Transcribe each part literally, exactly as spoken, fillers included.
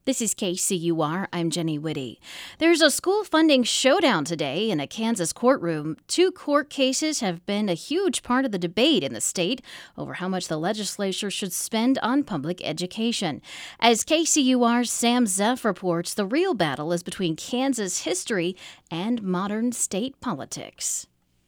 This is K C U R. I'm Jenny Whitty. There's a school funding showdown today in a Kansas courtroom. Two court cases have been a huge part of the debate in the state over how much the legislature should spend on public education. As K C U R's Sam Zeff reports, the real battle is between Kansas history and modern state politics.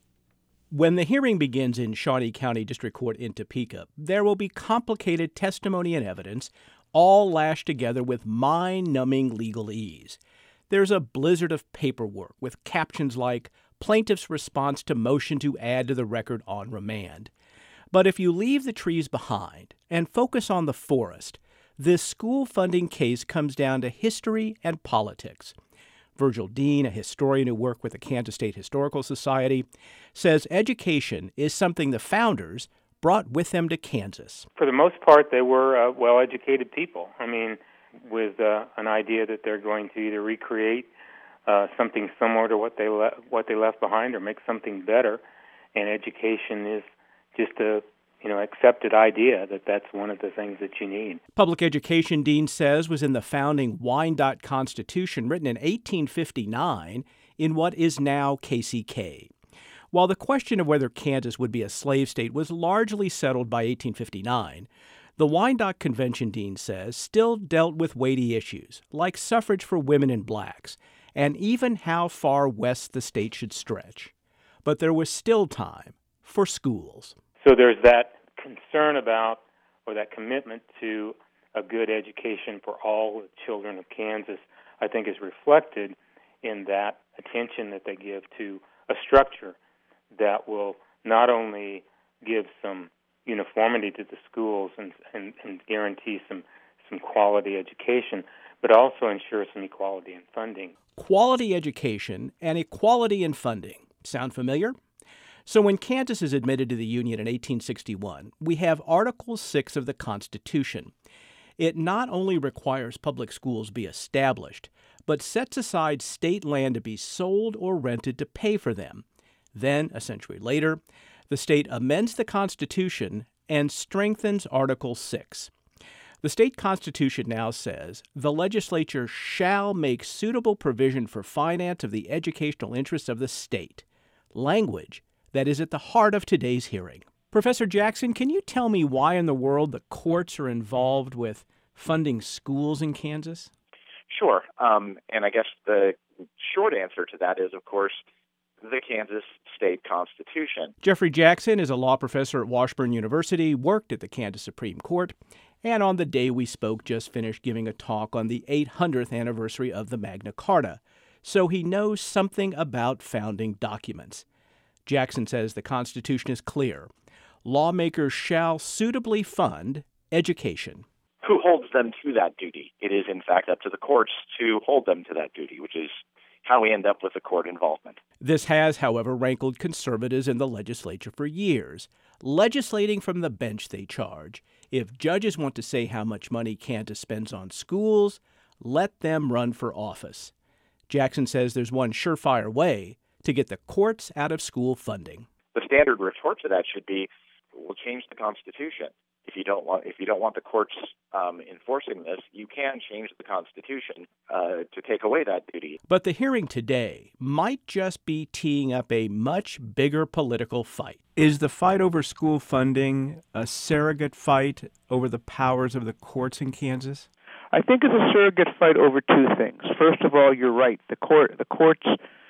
When the hearing begins in Shawnee County District Court in Topeka, there will be complicated testimony and evidence, all lashed together with mind-numbing legal ease. There's a blizzard of paperwork with captions like, "Plaintiff's response to motion to add to the record on remand." But if you leave the trees behind and focus on the forest, this school funding case comes down to history and politics. Virgil Dean, a historian who worked with the Kansas State Historical Society, says education is something the founders brought with them to Kansas. For the most part, they were uh, well-educated people. I mean, with uh, an idea that they're going to either recreate uh, something similar to what they le- what they left behind or make something better. And education is just a you know accepted idea that that's one of the things that you need. Public education, Dean says, was in the founding Wyandotte Constitution, written in eighteen fifty-nine, in what is now K C K. While the question of whether Kansas would be a slave state was largely settled by eighteen fifty-nine, the Wyandotte Convention, Dean says, still dealt with weighty issues, like suffrage for women and blacks, and even how far west the state should stretch. But there was still time for schools. So there's that concern about, or that commitment to a good education for all the children of Kansas, I think is reflected in that attention that they give to a structure that will not only give some uniformity to the schools and, and, and guarantee some, some quality education, but also ensure some equality in funding. Quality education and equality in funding. Sound familiar? So when Kansas is admitted to the Union in eighteen sixty-one, we have Article six of the Constitution. It not only requires public schools be established, but sets aside state land to be sold or rented to pay for them. Then, a century later, the state amends the Constitution and strengthens Article six. The state constitution now says the legislature shall make suitable provision for finance of the educational interests of the state, language that is at the heart of today's hearing. Professor Jackson, can you tell me why in the world the courts are involved with funding schools in Kansas? Sure. Um, and I guess the short answer to that is, of course, the Kansas State Constitution. Jeffrey Jackson is a law professor at Washburn University, worked at the Kansas Supreme Court, and on the day we spoke just finished giving a talk on the eight hundredth anniversary of the Magna Carta, so he knows something about founding documents. Jackson says the Constitution is clear. Lawmakers shall suitably fund education. Who holds them to that duty? It is, in fact, up to the courts to hold them to that duty, which is how we end up with the court involvement. This has, however, rankled conservatives in the legislature for years, legislating from the bench, they charge. If judges want to say how much money Kansas spends on schools, let them run for office. Jackson says there's one surefire way to get the courts out of school funding. The standard retort to that should be, we'll change the Constitution. If you don't want, if you don't want the courts um, enforcing this, you can change the Constitution uh, to take away that duty. But the hearing today might just be teeing up a much bigger political fight. Is the fight over school funding a surrogate fight over the powers of the courts in Kansas? I think it's a surrogate fight over two things. First of all, you're right. The court, the courts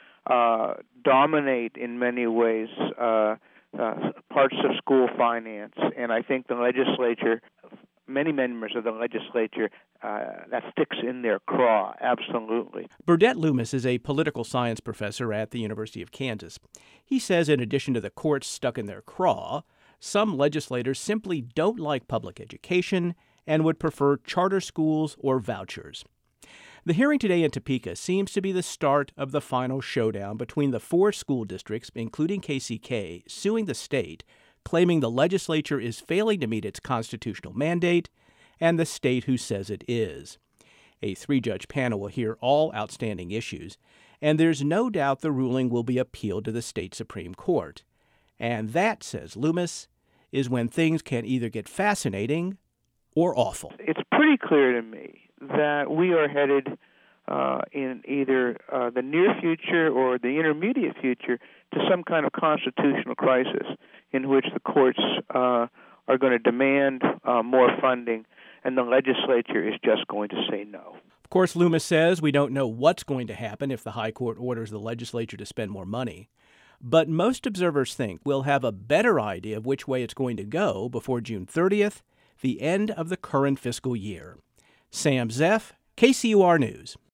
uh, dominate in many ways Uh, Uh, parts of school finance, and I think the legislature, many members of the legislature, uh, that sticks in their craw, absolutely. Burdett Loomis is a political science professor at the University of Kansas. He says in addition to the courts stuck in their craw, some legislators simply don't like public education and would prefer charter schools or vouchers. The hearing today in Topeka seems to be the start of the final showdown between the four school districts, including K C K, suing the state, claiming the legislature is failing to meet its constitutional mandate, and the state who says it is. A three-judge panel will hear all outstanding issues, and there's no doubt the ruling will be appealed to the state Supreme Court. And that, says Loomis, is when things can either get fascinating or awful. It's pretty clear to me that we are headed uh, in either uh, the near future or the intermediate future to some kind of constitutional crisis in which the courts uh, are going to demand uh, more funding, and the legislature is just going to say no. Of course, Loomis says we don't know what's going to happen if the High Court orders the legislature to spend more money. But most observers think we'll have a better idea of which way it's going to go before June thirtieth, the end of the current fiscal year. Sam Zeff, K C U R News.